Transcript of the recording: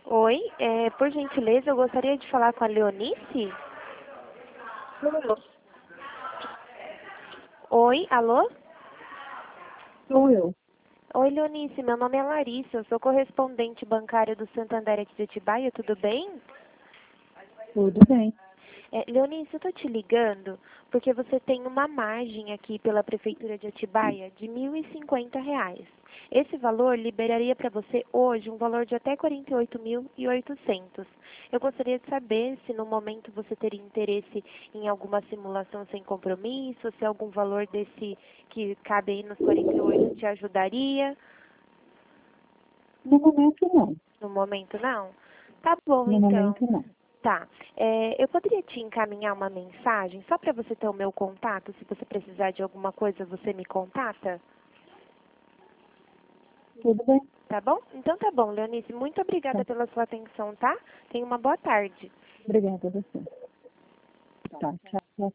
Oi, por gentileza, eu gostaria de falar com a Leonice. Sou eu. Oi, alô? Sou eu. Oi, Leonice, meu nome é Larissa, eu sou correspondente bancária do Santander aqui de Atibaia, tudo bem? Tudo bem. Leonice, eu estou te ligando porque você tem uma margem aqui pela Prefeitura de Atibaia de R$ 1.050. Esse valor liberaria para você hoje um valor de até R$ 48.800. Eu gostaria de saber se no momento você teria interesse em alguma simulação sem compromisso, se algum valor desse que cabe aí nos 48 te ajudaria. No momento, não. No momento, não? Tá bom, No então. momento, não. Tá. Eu poderia te encaminhar uma mensagem só para você ter o meu contato? Se você precisar de alguma coisa, você me contata? Tudo bem. Tá bom? Então tá bom, Leonice. Muito Tá. obrigada pela sua atenção, tá? Tenha uma boa tarde. Obrigada a você. Tá, tchau.